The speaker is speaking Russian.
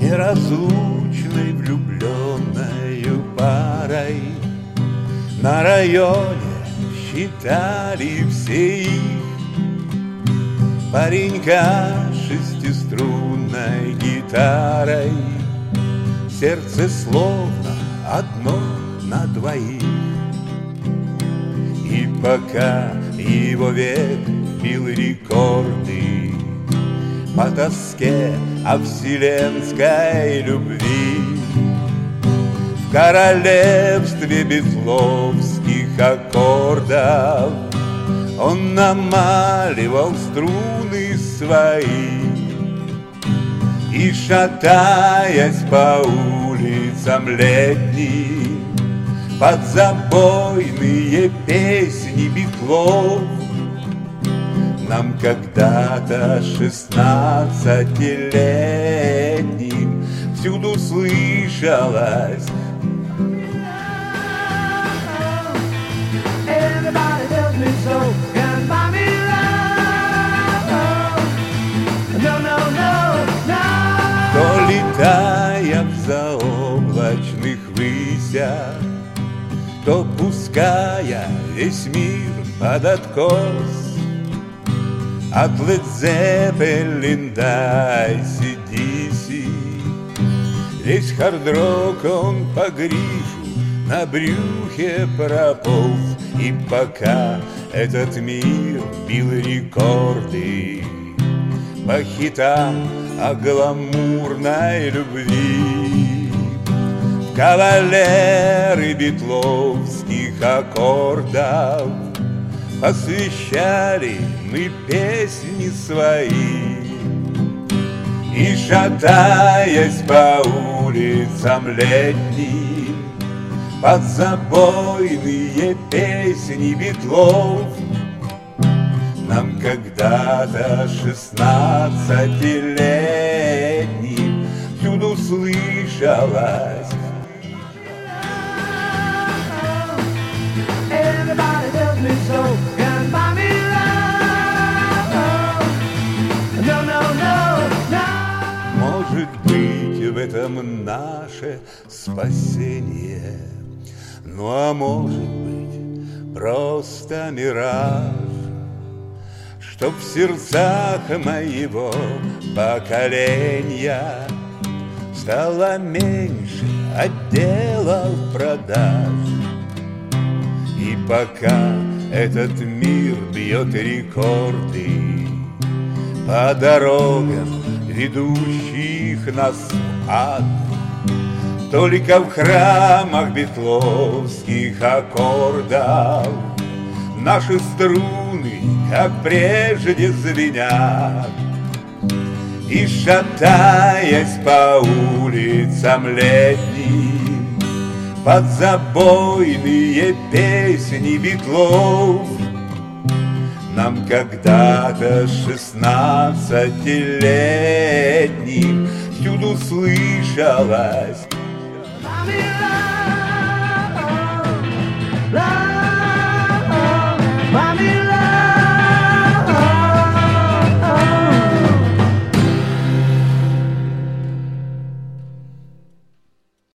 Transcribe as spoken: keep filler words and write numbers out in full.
неразлучной влюбленной парой. На районе считали все их, паренька шестиструнной гитарой. Сердце словно одно на двоих. И пока его век бил рекорды по тоске о вселенской любви, в королевстве бетловских аккордов он намаливал струны свои. И, шатаясь по улицам летним под забойные песни битлов, нам когда-то шестнадцатилетним всюду слышалось: кто, летая в заоблачных высях, то пуская весь мир под откос, от Led Zeppelin до эй си ди си, весь хард-рок он по грифу на брюхе прополз. И пока этот мир бил рекорды по хитам о гламурной любви, в кавалеры битловских аккордов посвящали мы песни свои. И, шатаясь по улицам летним под забойные песни битлов, нам когда-то шестнадцатилетним всюду слышалось: everybody tells me so, can't buy me love. No, no, no, no. Может быть, в этом наше спасение, ну а может быть, просто мираж, чтоб в сердцах моего поколения стало меньше отделов продаж. И пока этот мир бьет рекорды по дорогам, ведущих нас в ад, только в храмах битловских аккордов наши струны, как прежде, звенят. И, шатаясь по улицам летним под забойные песни битлов, нам когда-то шестнадцатилетним всюду слышалось: